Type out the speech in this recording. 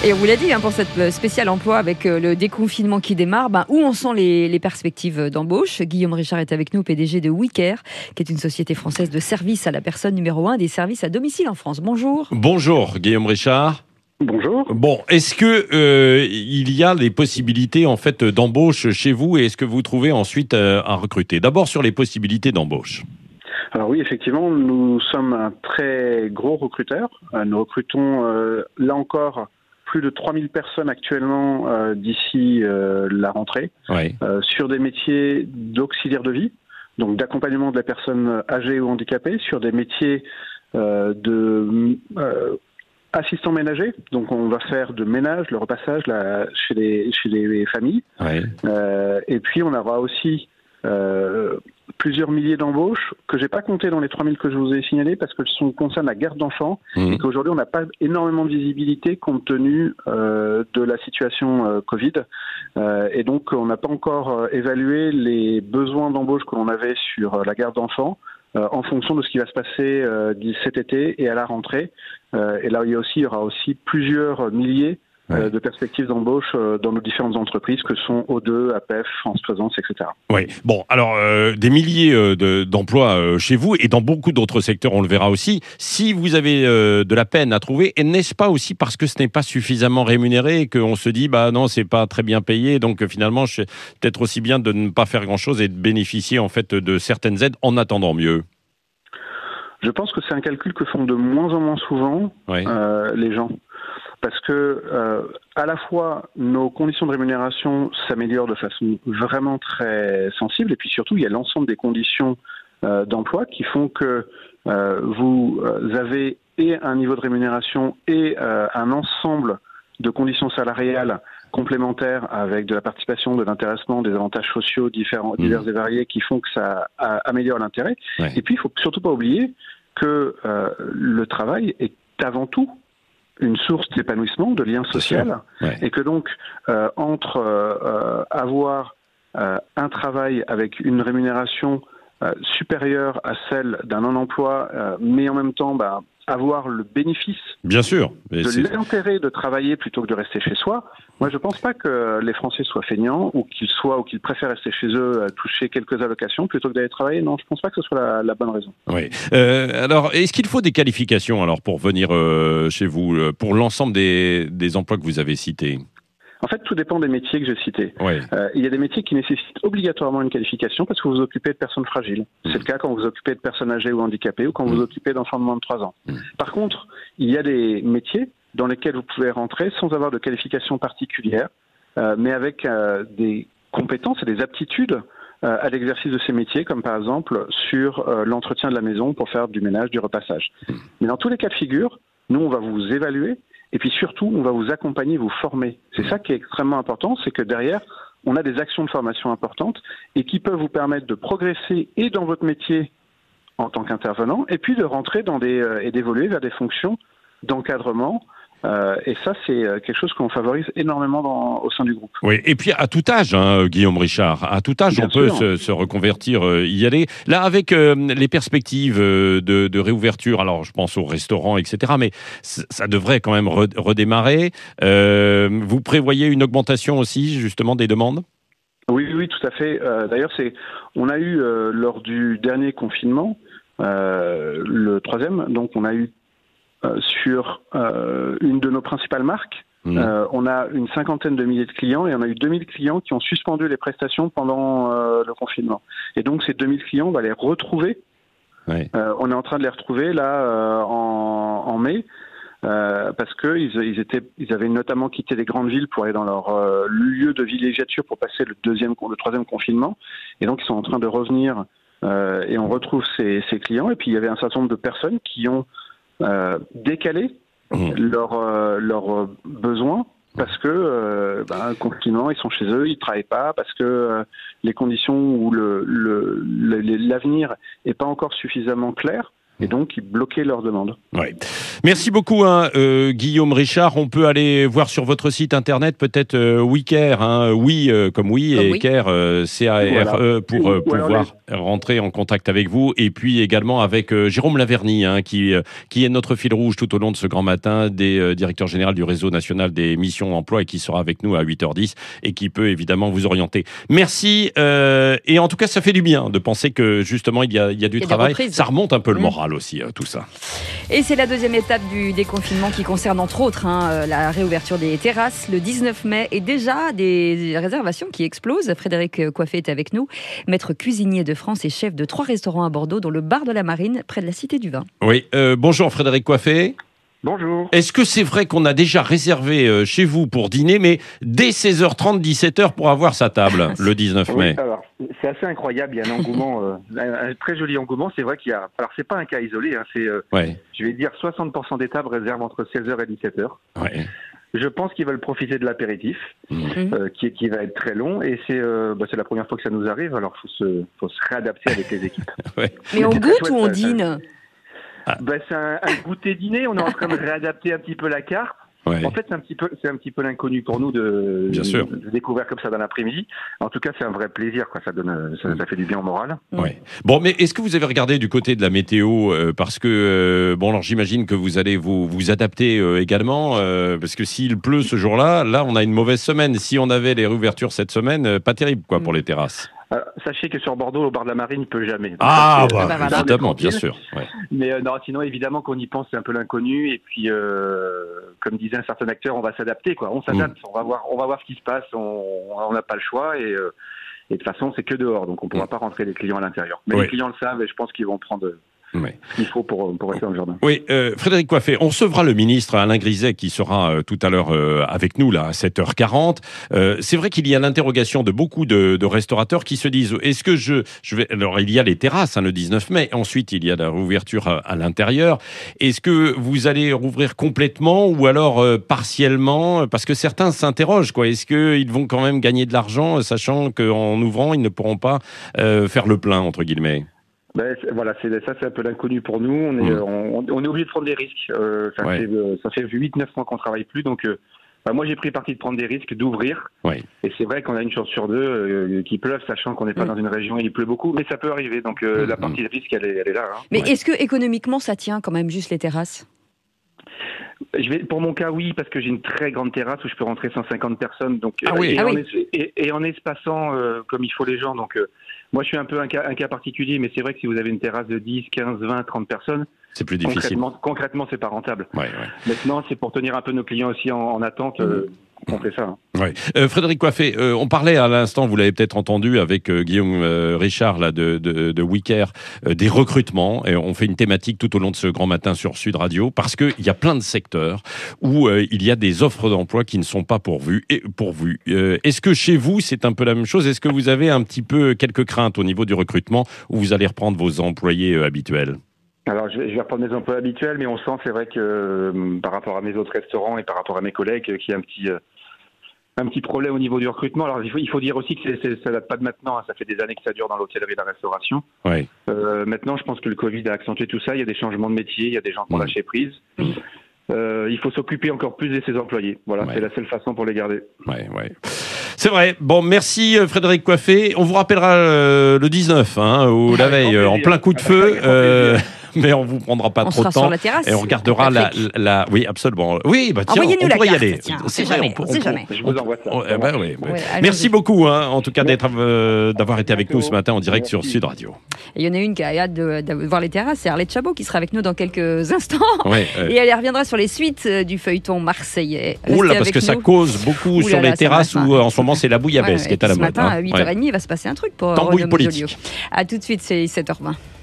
Et on vous l'a dit, pour cette spéciale emploi avec le déconfinement qui démarre, où en sont les perspectives d'embauche? Guillaume Richard est avec nous, PDG de WeCare, qui est une société française de services à la personne numéro 1 des services à domicile en France. Bonjour. Bonjour Guillaume Richard. Bonjour. Bon, est-ce que il y a des possibilités en fait d'embauche chez vous et est-ce que vous trouvez ensuite à recruter? D'abord sur les possibilités d'embauche. Alors oui, effectivement, nous sommes un très gros recruteur. Nous recrutons là encore plus de 3000 personnes actuellement d'ici la rentrée, Oui. sur des métiers d'auxiliaire de vie, donc d'accompagnement de la personne âgée ou handicapée, sur des métiers de assistant ménager, donc on va faire de ménage, le repassage chez les familles. Oui. Et puis on aura aussi plusieurs milliers d'embauches que j'ai pas compté dans les 3000 que je vous ai signalés parce que ce concerne la garde d'enfants et qu'aujourd'hui on n'a pas énormément de visibilité compte tenu de la situation Covid et donc on n'a pas encore évalué les besoins d'embauche que l'on avait sur la garde d'enfants en fonction de ce qui va se passer cet été et à la rentrée. Et là, il y aura aussi plusieurs milliers de perspectives d'embauche dans nos différentes entreprises que sont O2, APEF, France Présence, etc. Oui. Bon, alors des milliers d'emplois chez vous et dans beaucoup d'autres secteurs, on le verra aussi. Si vous avez de la peine à trouver, et n'est-ce pas aussi parce que ce n'est pas suffisamment rémunéré et qu'on se dit non, c'est pas très bien payé, donc finalement, c'est peut-être aussi bien de ne pas faire grand-chose et de bénéficier en fait de certaines aides en attendant mieux. Je pense que c'est un calcul que font de moins en moins souvent les gens. Parce que à la fois nos conditions de rémunération s'améliorent de façon vraiment très sensible, et puis surtout il y a l'ensemble des conditions d'emploi qui font que vous avez et un niveau de rémunération et un ensemble de conditions salariales complémentaires avec de la participation, de l'intéressement, des avantages sociaux divers et variés qui font que ça améliore l'intérêt. Ouais. Et puis il faut surtout pas oublier que le travail est avant tout une source d'épanouissement, de lien social, et que donc entre avoir un travail avec une rémunération supérieure à celle d'un non-emploi, mais en même temps avoir le bénéfice de l'intérêt de travailler plutôt que de rester chez soi. Moi, je ne pense pas que les Français soient feignants ou qu'ils préfèrent rester chez eux, toucher quelques allocations plutôt que d'aller travailler. Non, je ne pense pas que ce soit la bonne raison. Oui. Alors, est-ce qu'il faut des qualifications pour venir chez vous, pour l'ensemble des emplois que vous avez cités? En fait, tout dépend des métiers que j'ai cités. Oui. Il y a des métiers qui nécessitent obligatoirement une qualification parce que vous vous occupez de personnes fragiles. C'est le cas quand vous vous occupez de personnes âgées ou handicapées ou quand vous vous occupez d'enfants de moins de 3 ans. Par contre, il y a des métiers dans lesquels vous pouvez rentrer sans avoir de qualification particulière, mais avec des compétences et des aptitudes à l'exercice de ces métiers, comme par exemple sur l'entretien de la maison pour faire du ménage, du repassage. Mais dans tous les cas de figure, nous, on va vous évaluer. Et puis surtout, on va vous accompagner, vous former. C'est ça qui est extrêmement important, c'est que derrière, on a des actions de formation importantes et qui peuvent vous permettre de progresser et dans votre métier en tant qu'intervenant, et puis de rentrer dans et d'évoluer vers des fonctions d'encadrement. Et ça, c'est quelque chose qu'on favorise énormément au sein du groupe. Oui, et puis à tout âge, Guillaume Richard, à tout âge, on peut se reconvertir, y aller. Là, avec les perspectives de réouverture, alors je pense aux restaurants, etc., mais ça devrait quand même redémarrer. Vous prévoyez une augmentation aussi, justement, des demandes ? Oui, tout à fait. D'ailleurs, on a eu, lors du dernier confinement, le 3e, donc on a eu sur une de nos principales marques, on a une 50aine de milliers de clients et on a eu 2000 clients qui ont suspendu les prestations pendant le confinement. Et donc ces 2000 clients, on va les retrouver. Oui. On est en train de les retrouver là en mai parce qu'ils avaient notamment quitté les grandes villes pour aller dans leur lieu de villégiature pour passer le 3e confinement. Et donc ils sont en train de revenir et on retrouve ces clients. Et puis il y avait un certain nombre de personnes qui ont décaler leurs besoins parce que confinement, ils sont chez eux, ils travaillent pas parce que les conditions où l'avenir est pas encore suffisamment clair. et donc ils bloquaient leurs demandes. Ouais. Merci beaucoup, Guillaume Richard. On peut aller voir sur votre site internet peut-être WeCare, comme oui, et Care, C-A-R-E, pour pouvoir rentrer en contact avec vous. Et puis également avec Jérôme Laverny, qui est notre fil rouge tout au long de ce grand matin, des directeurs généraux du réseau national des missions emploi, et qui sera avec nous à 8h10 et qui peut évidemment vous orienter. Merci. Et en tout cas, ça fait du bien de penser que justement il y a du travail. Ça remonte un peu le moral aussi, tout ça. Et c'est la deuxième étape du déconfinement qui concerne entre autres la réouverture des terrasses le 19 mai et déjà des réservations qui explosent. Frédéric Coiffé est avec nous, maître cuisinier de France et chef de 3 restaurants à Bordeaux, dont le bar de la Marine, près de la Cité du Vin. Oui, bonjour Frédéric Coiffé. Bonjour. Est-ce que c'est vrai qu'on a déjà réservé chez vous pour dîner, mais dès 16h30, 17h pour avoir sa table le 19 mai? Alors, c'est assez incroyable, il y a un engouement, un très joli engouement. C'est vrai qu'il y a... Alors, c'est pas un cas isolé, je vais dire 60% des tables réservent entre 16h et 17h. Ouais. Je pense qu'ils veulent profiter de l'apéritif, qui va être très long, et c'est la première fois que ça nous arrive, alors faut se réadapter avec les équipes. Ouais. Mais on goûte ou on dîne? C'est un goûter dîner, on est en train de réadapter un petit peu la carte. Ouais. En fait, c'est un petit peu l'inconnu pour nous de découvrir comme ça dans l'après-midi. En tout cas, c'est un vrai plaisir, quoi. Ça fait du bien au moral. Ouais. Bon, mais est-ce que vous avez regardé du côté de la météo, parce que alors j'imagine que vous allez vous adapter également, parce que s'il pleut ce jour-là, on a une mauvaise semaine. Si on avait les réouvertures cette semaine, pas terrible, quoi, pour les terrasses. Sachez que sur Bordeaux, au bar de la Marine, il peut jamais. Évidemment, bien sûr. Ouais. Mais non, sinon, évidemment, qu'on y pense, c'est un peu l'inconnu. Et puis, comme disait un certain acteur, on va s'adapter, quoi. On s'adapte, on va voir ce qui se passe. On n'a pas le choix. Et de toute façon, c'est que dehors, donc on ne pourra pas rentrer les clients à l'intérieur. Mais les clients le savent, et je pense qu'ils vont prendre ce qu'il faut pour rester dans le jardin. Oui, Frédéric Coiffé, on recevra le ministre Alain Griset qui sera tout à l'heure avec nous là à 7h40. C'est vrai qu'il y a l'interrogation de beaucoup de restaurateurs qui se disent est-ce que je vais... Alors il y a les terrasses le 19 mai, ensuite il y a la réouverture à l'intérieur. Est-ce que vous allez rouvrir complètement ou alors partiellement? Parce que certains s'interrogent, quoi. Est-ce qu'ils vont quand même gagner de l'argent sachant qu'en ouvrant ils ne pourront pas faire le plein entre guillemets? C'est un peu l'inconnu pour nous. On est obligé de prendre des risques. Ça fait 8-9 mois qu'on travaille plus, donc moi j'ai pris parti de prendre des risques, d'ouvrir. Ouais. Et c'est vrai qu'on a une chance sur deux qu'il pleuve, sachant qu'on n'est pas dans une région où il pleut beaucoup, mais ça peut arriver. Donc la partie de risque, elle est là. Mais est-ce que économiquement ça tient quand même juste les terrasses? Pour mon cas, oui, parce que j'ai une très grande terrasse où je peux rentrer 150 personnes. Donc, et en espaçant comme il faut les gens. Donc, moi, je suis un peu un cas particulier, mais c'est vrai que si vous avez une terrasse de 10, 15, 20, 30 personnes, c'est plus difficile. Concrètement, c'est pas rentable. Maintenant, c'est pour tenir un peu nos clients aussi en attente. On fait ça. Frédéric Coiffé, on parlait à l'instant, vous l'avez peut-être entendu avec Guillaume Richard là, de WeCare, des recrutements. Et on fait une thématique tout au long de ce grand matin sur Sud Radio parce qu'il y a plein de secteurs où il y a des offres d'emploi qui ne sont pas pourvues. Est-ce que chez vous, c'est un peu la même chose? Est-ce que vous avez un petit peu quelques craintes au niveau du recrutement où vous allez reprendre vos employés habituels? Alors, je vais reprendre mes emplois habituels, mais on sent, c'est vrai que par rapport à mes autres restaurants et par rapport à mes collègues, qu'il y a un petit problème au niveau du recrutement. Alors, il faut dire aussi que ça date pas de maintenant, ça fait des années que ça dure dans l'hôtellerie et la restauration. Ouais. Maintenant, je pense que le Covid a accentué tout ça. Il y a des changements de métier, il y a des gens qui ont lâché prise. Il faut s'occuper encore plus de ses employés. Voilà, c'est la seule façon pour les garder. C'est vrai. Bon, merci Frédéric Coiffé. On vous rappellera le 19, ou la veille, en plein coup de feu. Mais on vous prendra pas trop de temps. Sur la terrasse, et on regardera la. Oui, absolument. Oui, tiens, envoyez-nous on pourrait la carte, y aller. C'est jamais. Je vous envoie ça. Merci beaucoup, en tout cas d'avoir été avec nous ce matin en direct sur Sud Radio. Il y en a une qui a hâte de voir les terrasses, c'est Arlette Chabot qui sera avec nous dans quelques instants. Et elle reviendra sur les suites du feuilleton marseillais. Parce que ça cause beaucoup sur les terrasses où en ce moment c'est la bouillabaisse qui est à la mode. Ce matin à 8h30, il va se passer un truc pour Renaud Mosoliot. À tout de suite, c'est 7h20.